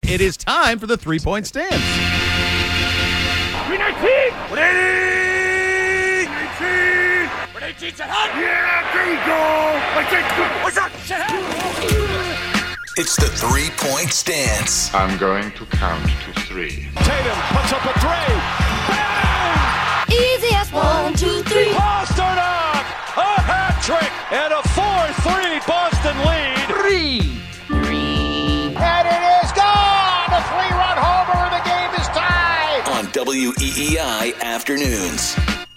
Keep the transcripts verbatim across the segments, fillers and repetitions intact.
it is time for the three-point stance. three nineteen! one eighty! nineteen! one eighteen, set hot! Yeah, there you go! What's up? Set hot! It's the three-point stance. I'm going to count to three. Tatum puts up a three! Bang! Easy as one, two, three. Boston up! A hat trick and a four three Boston lead! Three. Three. And it is gone! A three-run homer and the game is tied! On W E E I Afternoons.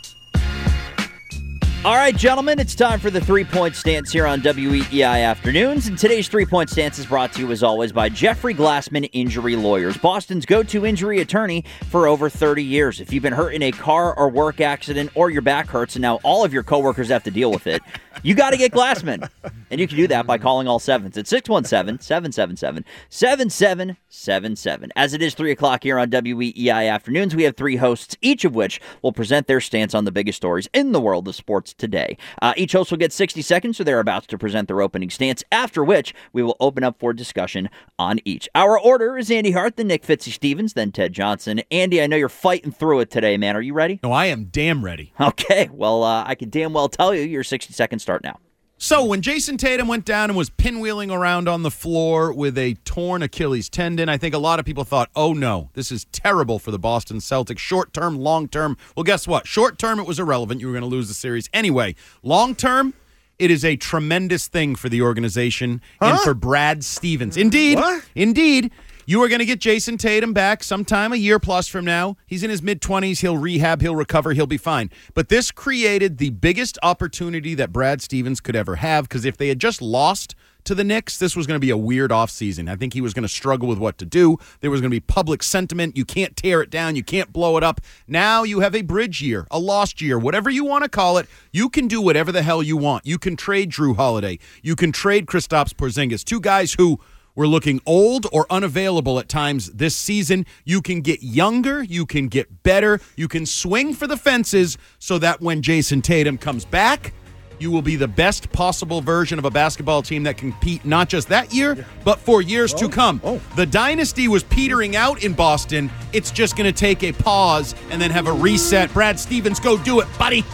All right, gentlemen, it's time for the three-point stance here on W E E I Afternoons. And today's three-point stance is brought to you, as always, by Jeffrey Glassman Injury Lawyers, Boston's go-to injury attorney for over thirty years. If you've been hurt in a car or work accident or your back hurts and now all of your coworkers have to deal with it, you got to get Glassman. And you can do that by calling all sevens at six one seven, seven seven seven, seven seven seven seven. As it is three o'clock here on W E E I Afternoons, we have three hosts, each of which will present their stance on the biggest stories in the world of sports today. Uh, each host will get sixty seconds or thereabouts to present their opening stance, after which we will open up for discussion on each. Our order is Andy Hart, then Nick Fitzy-Stevens, then Ted Johnson. Andy, I know you're fighting through it today, man. Are you ready? No, I am damn ready. Okay, well, uh, I can damn well tell you your sixty seconds start now. So when Jason Tatum went down and was pinwheeling around on the floor with a torn Achilles tendon, I think a lot of people thought, oh no, this is terrible for the Boston Celtics. Short term, long term. Well, guess what? Short term, it was irrelevant. You were going to lose the series anyway. Long term, it is a tremendous thing for the organization huh? and for Brad Stevens. Indeed. What? Indeed. You are going to get Jason Tatum back sometime a year plus from now. He's in his mid-twenties. He'll rehab. He'll recover. He'll be fine. But this created the biggest opportunity that Brad Stevens could ever have, because if they had just lost to the Knicks, this was going to be a weird offseason. I think he was going to struggle with what to do. There was going to be public sentiment. You can't tear it down. You can't blow it up. Now you have a bridge year, a lost year, whatever you want to call it. You can do whatever the hell you want. You can trade Drew Holiday. You can trade Kristaps Porzingis, two guys who were looking old or unavailable at times this season. You can get younger. You can get better. You can swing for the fences so that when Jason Tatum comes back, you will be the best possible version of a basketball team that can compete not just that year, but for years oh, to come. Oh. The dynasty was petering out in Boston. It's just going to take a pause and then have a reset. Brad Stevens, go do it, buddy.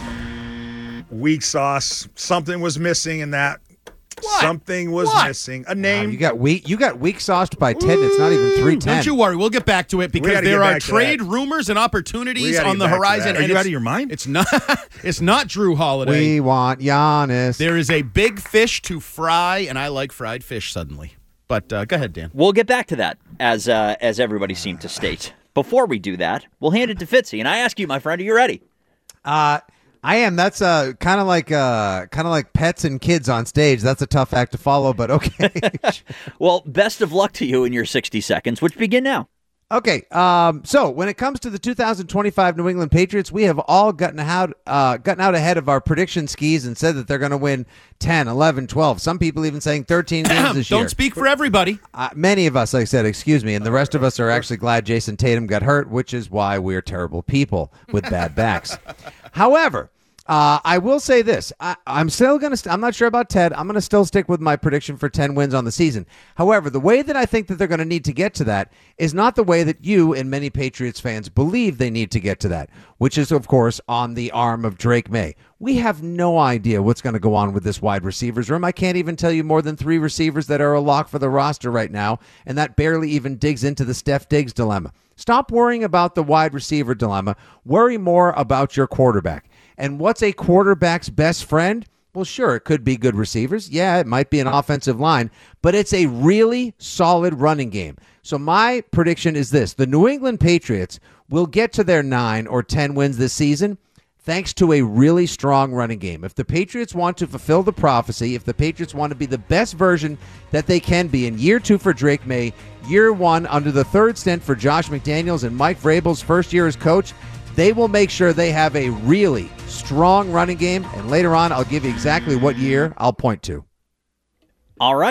Weak sauce. Something was missing in that. What? Something was what? missing. A name. Wow, you got weak. You got weak sauced by ten. It's not even three ten. Don't you worry. We'll get back to it because there are trade that. rumors and opportunities on the get back to horizon. that. Are you out of your mind? It's not. It's not Drew Holiday. We want Giannis. There is a big fish to fry, and I like fried fish suddenly. But uh, go ahead, Dan. We'll get back to that, as uh, as everybody seemed to state. Before we do that, we'll hand it to Fitzy, and I ask you, my friend, are you ready? Uh, I am. That's uh, kind of like uh, kind of like pets and kids on stage. That's a tough act to follow, but okay. Well, best of luck to you in your sixty seconds, which begin now. Okay, um, so when it comes to the two thousand twenty-five New England Patriots, we have all gotten out, uh, gotten out ahead of our prediction skis and said that they're going to win ten, eleven, twelve. Some people even saying thirteen games this year. Don't speak for everybody. Uh, many of us, like I said, excuse me, and the rest of us are actually glad Jason Tatum got hurt, which is why we're terrible people with bad backs. However, uh, I will say this. I, I'm still going to, st- I'm not sure about Ted. I'm going to still stick with my prediction for ten wins on the season. However, the way that I think that they're going to need to get to that is not the way that you and many Patriots fans believe they need to get to that, which is, of course, on the arm of Drake May. We have no idea what's going to go on with this wide receivers room. I can't even tell you more than three receivers that are a lock for the roster right now, and that barely even digs into the Steph Diggs dilemma. Stop worrying about the wide receiver dilemma. Worry more about your quarterback. And what's a quarterback's best friend? Well, sure, it could be good receivers. Yeah, it might be an offensive line, but it's a really solid running game. So my prediction is this. The New England Patriots will get to their nine or ten wins this season thanks to a really strong running game. If the Patriots want to fulfill the prophecy, if the Patriots want to be the best version that they can be in year two for Drake May, year one under the third stint for Josh McDaniels and Mike Vrabel's first year as coach, they will make sure they have a really strong running game. And later on, I'll give you exactly what year I'll point to. All right.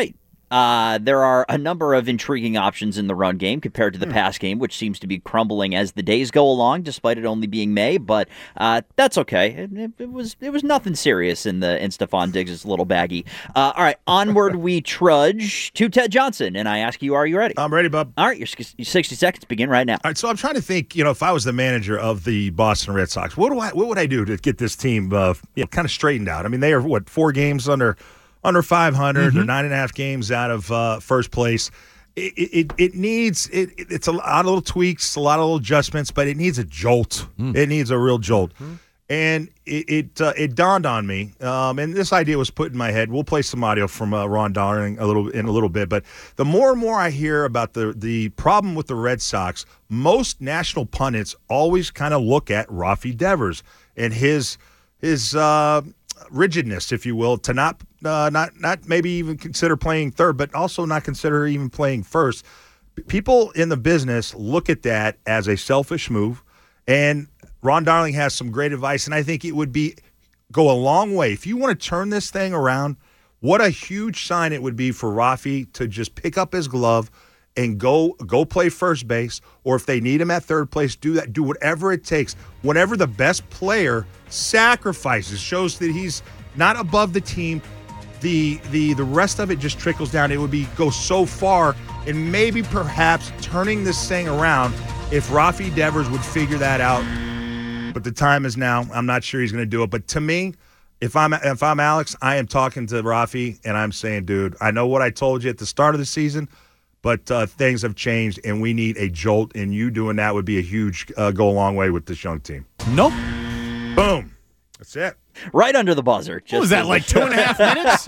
Uh, there are a number of intriguing options in the run game compared to the Hmm. pass game, which seems to be crumbling as the days go along, despite it only being May. But uh, that's okay. It, it, it was it was nothing serious in the in Stephon Diggs' little baggie. Uh, all right, onward we trudge to Ted Johnson, and I ask you, are you ready? I'm ready, bub. All right, your, s- your sixty seconds begin right now. All right, so I'm trying to think. You know, if I was the manager of the Boston Red Sox, what do I what would I do to get this team uh, you know, kind of straightened out? I mean, they are what four games under. Under five hundred, Mm-hmm. or nine and a half games out of uh, first place. It, it it needs it. It's a lot of little tweaks, a lot of little adjustments, but it needs a jolt. Mm. It needs a real jolt. And it it, uh, it dawned on me, um, and this idea was put in my head. We'll play some audio from uh, Ron Darling a little in a little bit, but the more and more I hear about the the problem with the Red Sox, most national pundits always kind of look at Rafi Devers and his his. Uh, rigidness, if you will, to not uh, not not maybe even consider playing third, but also not consider even playing first. People in the business look at that as a selfish move, and Ron Darling has some great advice, and I think it would be go a long way. If you want to turn this thing around, what a huge sign it would be for Rafi to just pick up his glove and go go play first base, or if they need him at third place, do that. Do whatever it takes. Whenever the best player sacrifices, shows that he's not above the team, the the the rest of it just trickles down. It would be go so far, and maybe perhaps turning this thing around if Rafi Devers would figure that out. But the time is now. I'm not sure he's going to do it. But to me, if I'm if I'm Alex, I am talking to Rafi and I'm saying, dude, I know what I told you at the start of the season. But uh, things have changed, and we need a jolt, and you doing that would be a huge uh, go a long way with this young team. Nope. Boom. That's it. Right under the buzzer. What was that, like two and a half minutes?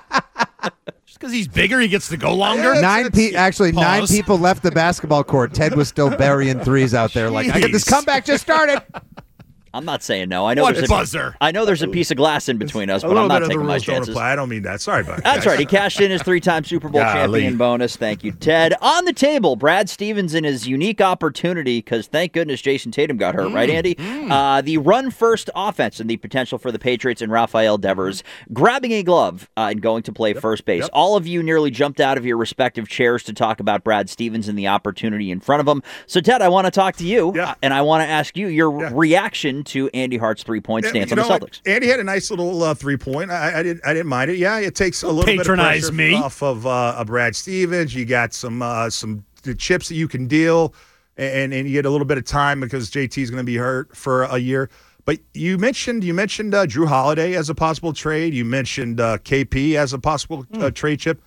Just because he's bigger, he gets to go longer? Nine pe- actually Pause. nine people left the basketball court. Ted was still burying threes out there. Like, I get this Jeez. comeback just started. I'm not saying no. I know What there's buzzer? A, I know there's a piece of glass in between us, A but little I'm not bit of the taking my rules don't chances. apply. I don't mean that. Sorry about that. That's right. He cashed in his three-time Super Bowl Golly. champion bonus. Thank you, Ted. On the table, Brad Stevens in his unique opportunity, because thank goodness Jason Tatum got hurt, right, Andy? Uh, the run-first offense and the potential for the Patriots and Rafael Devers grabbing a glove uh, and going to play first base. Yep. All of you nearly jumped out of your respective chairs to talk about Brad Stevens and the opportunity in front of him. So, Ted, I want to talk to you, Yeah. uh, and I want to ask you your Yeah. reaction to Andy Hart's three-point Yeah, stance you on the know Celtics. what? Andy had a nice little uh, three point. I, I didn't. I didn't mind it. Yeah, it takes a little Patronize bit of me. pressure off of uh, a Brad Stevens. You got some uh, some the chips that you can deal, and and you get a little bit of time because J T is going to be hurt for a year. But you mentioned you mentioned uh, Drew Holiday as a possible trade. You mentioned uh, K P as a possible uh, trade chip.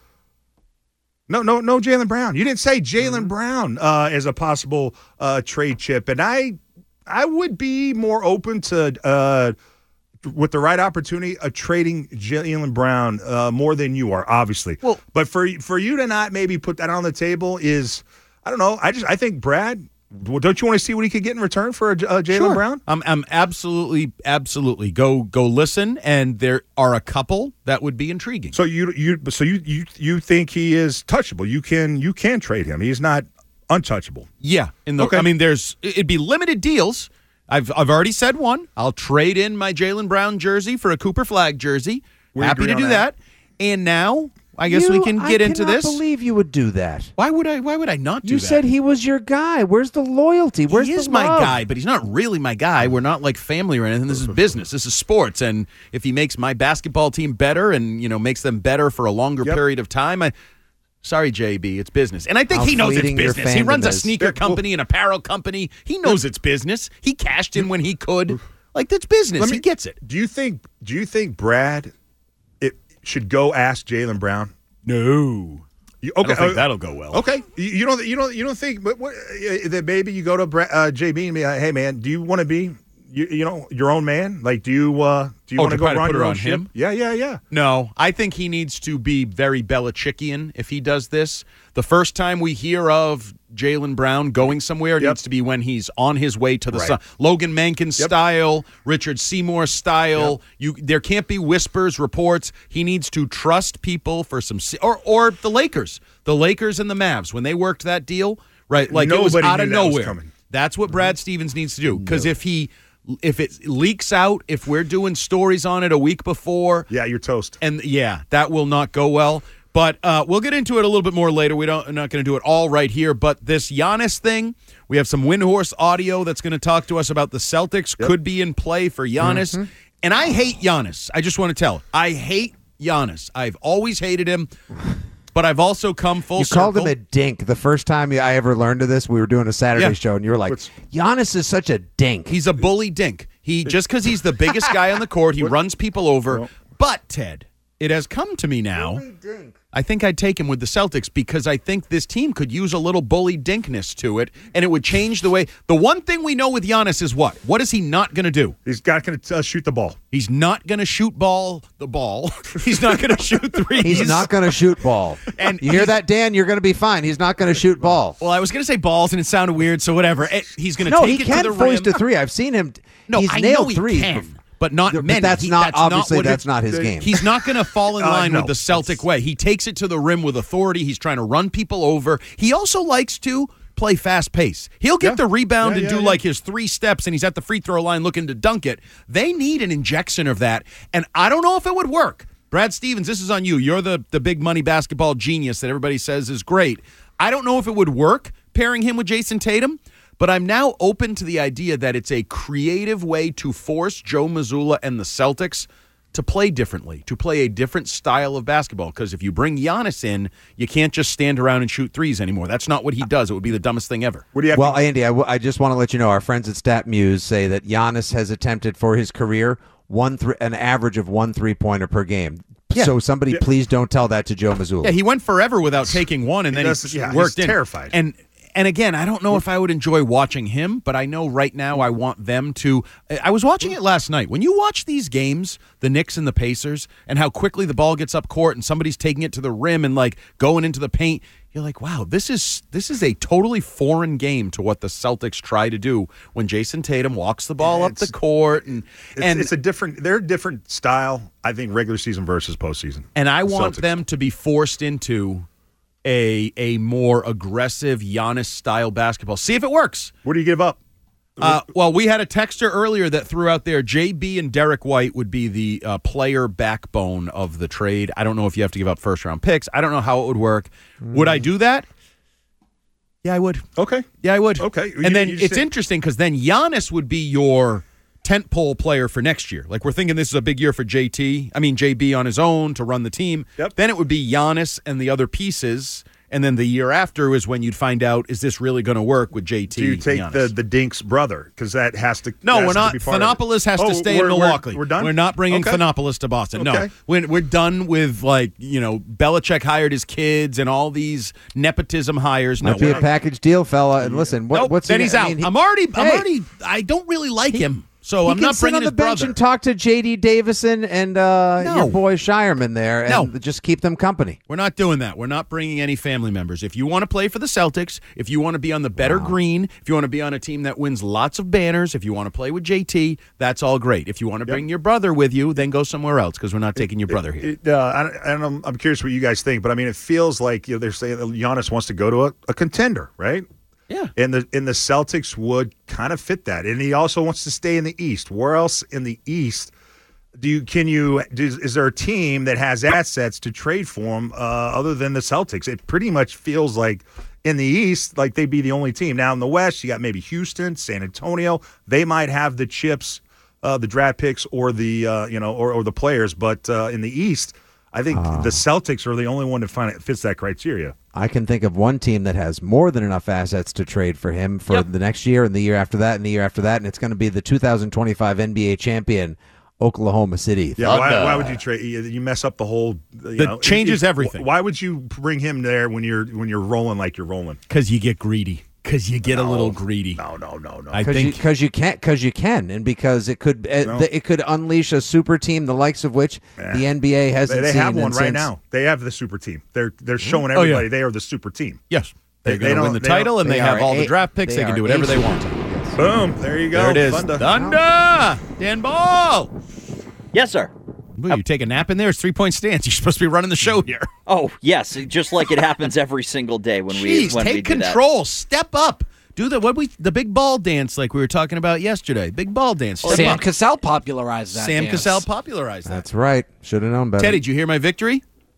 No, no, no, Jaylen Brown. You didn't say Jaylen Brown uh, as a possible uh, trade chip, and I, I would be more open to, uh, with the right opportunity, of trading Jaylen Brown uh, more than you are, obviously. Well- but for for you to not maybe put that on the table is, I don't know. I just I think Brad. Well, don't you want to see what he could get in return for uh, Jaylen Sure. Brown? I'm, I'm absolutely, absolutely. Go, go listen, and there are a couple that would be intriguing. So you you so you you you think he is touchable? You can you can trade him. He's not untouchable. Yeah, in the, Okay. I mean, there's it'd be limited deals. I've I've already said one. I'll trade in my Jaylen Brown jersey for a Cooper Flag jersey. We Happy agree to on do that. that. And now I guess we You- can I get into cannot this. believe you would do that. Why would I? Why would I not do You that? said he was your guy. Where's the loyalty? Where's he the is my love? guy, but he's not really my guy. We're not like family or anything. This is business. This is sports. And if he makes my basketball team better and, you know, makes them better for a longer Yep. period of time, I sorry, J B, it's business. And I think How he knows it's fleeting your business. He runs a fandom is. sneaker Yeah, well- company, an apparel company. He knows it's business. He cashed in when he could. Like, that's business. Let me- he gets it. Do you think do you think Brad it should go ask Jaylen Brown? No. You, I okay, don't think uh, that'll go well. Okay, you, you don't you don't you don't think but what, uh, that maybe you go to Brad, uh, J B and be like, hey man, do you want to be you, you know your own man? Like, do you uh, do you Oh, want to go try to run put it your own on ship? him? Yeah, yeah, yeah. No, I think he needs to be very Belichickian if he does this. The first time we hear of Jaylen Brown going somewhere Yep. needs to be when he's on his way to the Right. sun. Logan Menken Yep. style, Richard Seymour style. You, there can't be whispers, reports. He needs to trust people for some, se- or or the Lakers, the Lakers and the Mavs when they worked that deal, right? Like it was Nobody out of knew that was nowhere. coming. That's what Brad Stevens needs to do. Because if he, if it leaks out, if we're doing stories on it a week before, Yeah, you're toast. and yeah, that will not go well. But uh, we'll get into it a little bit more later. We don't, we're not going to do it all right here. But this Giannis thing, we have some Windhorse audio that's going to talk to us about the Celtics. Yep. Could be in play for Giannis. Mm-hmm. And I hate Giannis. I just want to tell. I hate Giannis. I've always hated him. But I've also come full you circle. You called him a dink. The first time I ever learned of this, we were doing a Saturday yeah. show, and you were like, What's, Giannis is such a dink. He's a bully dink. He Just because he's the biggest guy on the court, he what? runs people over. No. But, Ted, it has come to me now. I think I'd take him with the Celtics because I think this team could use a little bully dinkness to it, and it would change the way. The one thing we know with Giannis is what? What is he not going to do? He's not going to uh, shoot the ball. He's not going to shoot ball the ball. He's not going to shoot threes. He's not going to shoot ball. And you hear that, Dan? You're going to be fine. He's not going to shoot ball. Well, I was going to say balls, and it sounded weird, so whatever. He's going to no, take he it can to the foist rim. a three. I've seen him. No, he's I nailed know he threes. can. But not but many. That's he, not that's obviously not that's not his game. He's not going to fall in line uh, no. with the Celtic it's, way. He takes it to the rim with authority. He's trying to run people over. He also likes to play fast pace. He'll get yeah. the rebound yeah, and yeah, do yeah. like his three steps, and he's at the free throw line looking to dunk it. They need an injection of that, and I don't know if it would work. Brad Stevens, this is on you. You're the the big money basketball genius that everybody says is great. I don't know if it would work pairing him with Jason Tatum. But I'm now open to the idea that it's a creative way to force Joe Mazzulla and the Celtics to play differently, to play a different style of basketball. Because if you bring Giannis in, you can't just stand around and shoot threes anymore. That's not what he does. It would be the dumbest thing ever. What do you have well, to- Andy, I, w- I just want to let you know, our friends at StatMuse say that Giannis has attempted for his career one th- an average of one three-pointer per game. Yeah. So somebody yeah. please don't tell that to Joe Mazzulla. Yeah, he went forever without taking one, and then he, does, he yeah, worked he's in. terrified. And And again, I don't know if I would enjoy watching him, but I know right now I want them to. I was watching it last night. When you watch these games, the Knicks and the Pacers, and how quickly the ball gets up court and somebody's taking it to the rim and like going into the paint, you're like, wow, this is this is a totally foreign game to what the Celtics try to do when Jason Tatum walks the ball up the court. And it's, and it's a different, they're a different style, I think, regular season versus postseason. And I want Celtics. them to be forced into a a more aggressive Giannis-style basketball. See if it works. What do you give up? Uh, well, we had a texter earlier that threw out there J B and Derek White would be the uh, player backbone of the trade. I don't know if you have to give up first-round picks. I don't know how it would work. Mm. Would I do that? Yeah, I would. Okay. Yeah, I would. Okay. And you, then you it's say- interesting because then Giannis would be your tentpole player for next year. Like we're thinking this is a big year for J T. I mean J B on his own to run the team. Yep. Then it would be Giannis and the other pieces. And then the year after is when you'd find out, is this really going to work with J T? Do you take Giannis? the, the Dink's brother? Because that has to No, has we're to not. be part of it. Phanopoulos has Oh, to stay we're, in Milwaukee. We're, we're done? We're not bringing okay. Phanopoulos to Boston. Okay. No. We're, we're done with, like, you know, Belichick hired his kids and all these nepotism hires. No, Might be we're a not. package deal, fella. And listen, what, Nope, what's then he, he's I out. mean, he- I'm already, I'm Hey. already, I don't really like him. So he I'm can not sit bringing on the his bench brother. and talk to J D Davison and uh, No. your boy Shireman there, and No. just keep them company. We're not doing that. We're not bringing any family members. If you want to play for the Celtics, if you want to be on the better Wow. green, if you want to be on a team that wins lots of banners, if you want to play with J T, that's all great. If you want to bring your brother with you, then go somewhere else because we're not taking your brother here. It, uh, I, I don't, I'm curious what you guys think, but I mean, it feels like you know, they're saying that Giannis wants to go to a, a contender, right? Yeah. And the and the Celtics would kind of fit that, and he also wants to stay in the East. Where else in the East do you can you do, is there a team that has assets to trade for him uh, other than the Celtics? It pretty much feels like in the East, like they'd be the only team. Now in the West, you got maybe Houston, San Antonio. They might have the chips, uh, the draft picks, or the uh, you know, or, or the players. But uh, in the East, I think Uh. the Celtics are the only one that find it fits that criteria. I can think of one team that has more than enough assets to trade for him for Yep. the next year and the year after that and the year after that, and it's going to be the two thousand twenty-five N B A champion, Oklahoma City. Yeah, why, why would you trade? You, you mess up the whole. You That know, changes it- it- everything. Why would you bring him there when you're when you're rolling like you're rolling? Because you get greedy. Because you get a No. little greedy. No, no, no, no. I Because think you, 'cause you can't, because you can, and because it could, uh, No. the, it could unleash a super team, the likes of which Yeah. the N B A They, hasn't they seen. have one and right since- now. They have the super team. They're they're showing Oh, yeah. everybody they are the super team. yes, they're They- going they to win don't- the they title, don't- and they, they have are all the a- draft picks. They, they can do are whatever a they super want. team, yes. Boom! There you go. There it is. Thunder. Thunder! Dan Ball! Yes, sir. Will you take a nap in there? It's three-point stance. You're supposed to be running the show here. Oh, yes, just like it happens every single day when we Jeez, when we take do that. control. Step up. Do the what we the big ball dance like we were talking about yesterday. Big ball dance. Step Sam up. Cassell popularized that. Sam dance. Cassell popularized that. That's right. Should have known better. Teddy, did you hear my victory?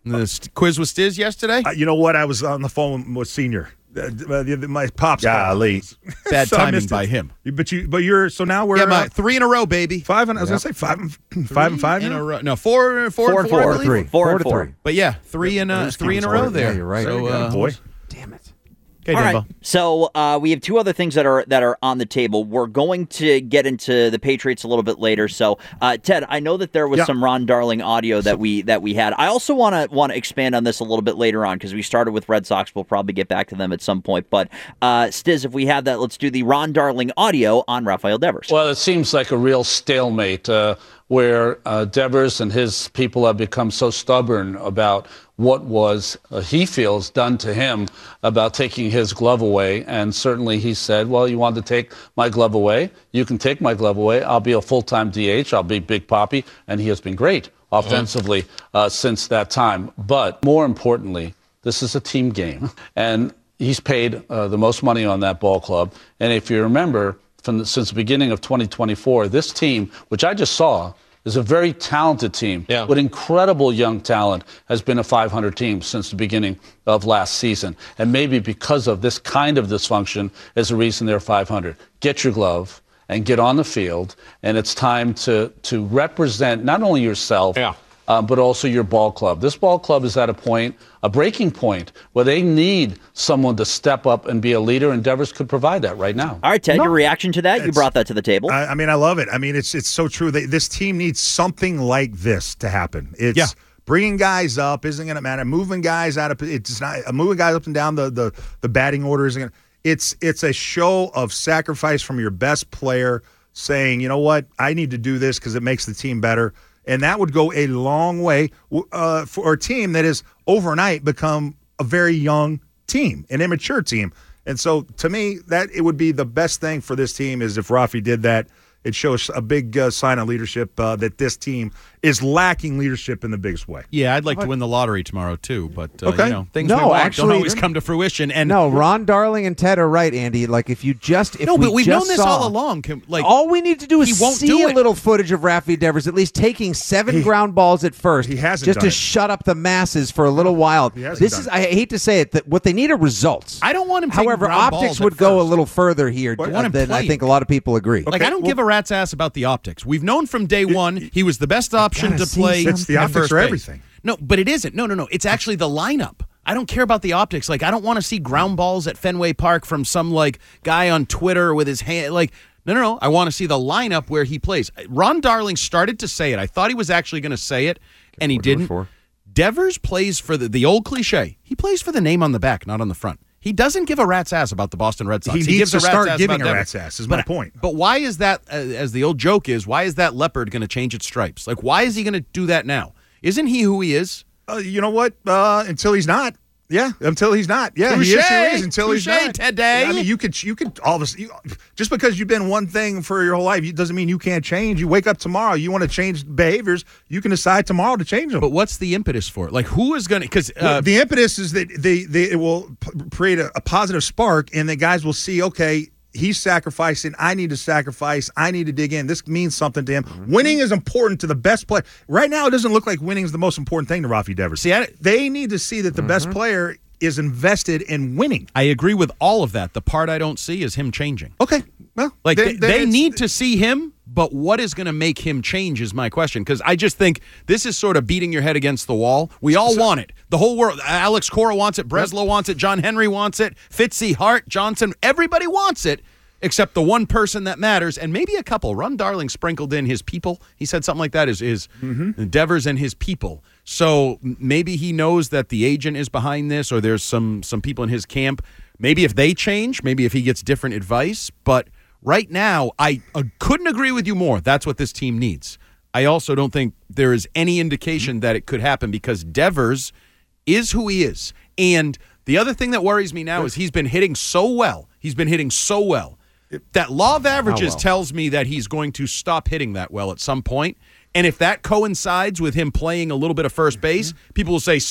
The st- quiz with Stiz yesterday? Uh, you know what? I was on the phone with Senior. Uh, uh, the- the- my pops. Golly. Bad So I timing missed by it. him. But you, but you're so now we're Yeah, my, uh, three in a row, baby. five and I was gonna say five and five and five in now? a row. No, four, four, Four and and four, four. I believe. Three. Four and to four. three. But yeah, three in a Just three in a keep row scoring. there. Yeah, you're right. So, Very good. uh, Boy. Damn it. Okay, All Dumbo. right. So uh, we have two other things that are that are on the table. We're going to get into the Patriots a little bit later. So uh, Ted, I know that there was Yeah. some Ron Darling audio that we that we had. I also want to want to expand on this a little bit later on because we started with Red Sox. We'll probably get back to them at some point. But uh, Stiz, if we have that, let's do the Ron Darling audio on Rafael Devers. Well, it seems like a real stalemate uh, where uh, Devers and his people have become so stubborn about what was, uh, he feels, done to him about taking his glove away. And certainly he said, well, you want to take my glove away? You can take my glove away. I'll be a full-time D H. I'll be Big Papi. And he has been great offensively uh, since that time. But more importantly, this is a team game. And he's paid uh, the most money on that ball club. And if you remember, from the, since the beginning of twenty twenty-four, this team, which I just saw, is a very talented team Yeah. with incredible young talent, has been a five hundred team since the beginning of last season. And maybe because of this kind of dysfunction is the reason they're five hundred. Get your glove and get on the field, and it's time to, to represent not only yourself, Yeah. um, but also your ball club. This ball club is at a point, a breaking point, where they need someone to step up and be a leader, and Devers could provide that right now. All right, Ted, your reaction to that? You It's- brought that to the table. I, I mean, I love it. I mean, it's it's so true. They, this team needs something like this to happen. It's Yeah. bringing guys up isn't going to matter. Moving guys out of it's not uh, moving guys up and down the the, the batting order isn't going to. It's it's a show of sacrifice from your best player, saying, you know what, I need to do this because it makes the team better, and that would go a long way uh, for a team that has overnight become a very young team, an immature team. And so, to me, that it would be the best thing for this team is if Rafi did that. It shows a big uh, sign of leadership uh, that this team is lacking leadership in the biggest way. Yeah, I'd like to win the lottery tomorrow too, but uh, Okay. you know, things No, we want actually- don't always come to fruition. And No, Ron Darling and Ted are right, Andy. Like if you just if no, we but we've just known this saw, all along. Can, like all we need to do he is won't see do a it. little footage of Rafi Devers at least taking seven He- ground balls at first, he hasn't just done to it. shut up the masses for a little while. he hasn't This done is it. I hate to say it that what they need are results. I don't want him taking However, ground optics balls would at go a first. little further here I want him than I playing. think a lot of people agree. Like Okay, I don't well- give a rat's ass about the optics. We've known from day one he was the best option gotta to see play. something. It's the at optics first are base. everything. No, but it isn't. No, no, no. It's actually the lineup. I don't care about the optics. Like I don't want to see ground balls at Fenway Park from some like guy on Twitter with his hand. Like no, no, no. I want to see the lineup where he plays. Ron Darling started to say it. I thought he was actually going to say it, and he didn't. for. Devers plays for the the old cliche. He plays for the name on the back, not on the front. He doesn't give a rat's ass about the Boston Red Sox. He gives needs to a rat's start ass giving about a Devers. rat's ass, is but, my point. But why is that, uh, as the old joke is, why is that leopard going to change its stripes? Like, why is he going to do that now? Isn't he who he is? Uh, you know what? Uh, until he's not. Yeah, until he's not. Yeah, he is who he Touche. is until he's Touche, not. today. I mean, you could, you could, all of us, you, just because you've been one thing for your whole life, it doesn't mean you can't change. You wake up tomorrow, you want to change behaviors, you can decide tomorrow to change them. But what's the impetus for it? Like, who is going to? Because uh, the impetus is that they, they it will p- create a, a positive spark, and the guys will see, okay, he's sacrificing. I need to sacrifice. I need to dig in. This means something to him. Mm-hmm. Winning is important to the best player. Right now, it doesn't look like winning is the most important thing to Rafi Devers. See, I- they need to see that the best player is invested in winning. I agree with all of that. The part I don't see is him changing. Okay, well, Like then- they, then they it's- need to see him, but what is going to make him change is my question. Because I just think this is sort of beating your head against the wall. We all want it. The whole world. Alex Cora wants it. Breslow wants it. John Henry wants it. Fitzy, Hart, Johnson. Everybody wants it, except the one person that matters, and maybe a couple. Ron Darling sprinkled in his people. He said something like that. Is is Mm-hmm. Devers and his people. So m- maybe he knows that the agent is behind this, or there's some some people in his camp. Maybe if they change, maybe if he gets different advice. But right now, I uh, couldn't agree with you more. That's what this team needs. I also don't think there is any indication that it could happen because Devers is who he is. And the other thing that worries me now is he's been hitting so well. He's been hitting so well. That law of averages well? tells me that he's going to stop hitting that well at some point. And if that coincides with him playing a little bit of first base, people will say, see,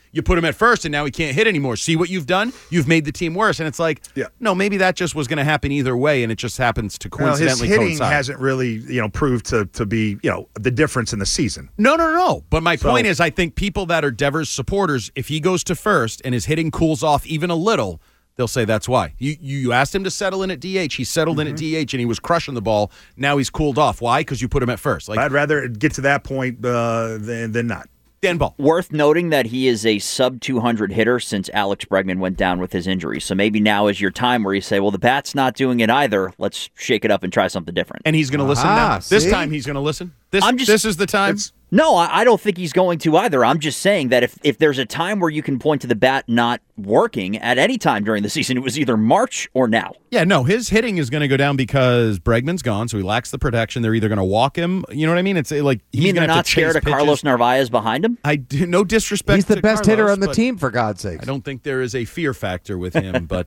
you put him at first, and now he can't hit anymore. See what you've done? You've made the team worse. And it's like, yeah. no, maybe that just was going to happen either way, and it just happens to coincidentally well, his hitting coincide. hasn't really, you know, proved to to be, you know, the difference in the season. No, no, no. But my So- point is, I think people that are Devers supporters, if he goes to first and his hitting cools off even a little, they'll say that's why. You you asked him to settle in at D H. He settled Mm-hmm. in at D H, and he was crushing the ball. Now he's cooled off. Why? Because you put him at first. Like I'd rather get to that point uh, than than not. Dan Ball. Worth noting that he is a sub two hundred hitter since Alex Bregman went down with his injury. So maybe now is your time where you say, well, the bat's not doing it either. Let's shake it up and try something different. And he's going to listen Ah, now. This see? time he's going to listen. This, I'm just- this is the time. It's- No, I, I don't think he's going to either. I'm just saying that if, if there's a time where you can point to the bat not working at any time during the season, it was either March or now. Yeah, no, his hitting is going to go down because Bregman's gone, so he lacks the protection. They're either going to walk him. You know what I mean? It's uh, like he's You mean they're going to have not to chase scared of pitches. Carlos Narvaez behind him? I do no disrespect. He's the to best Carlos, hitter on the but team, for God's sake. I don't think there is a fear factor with him, but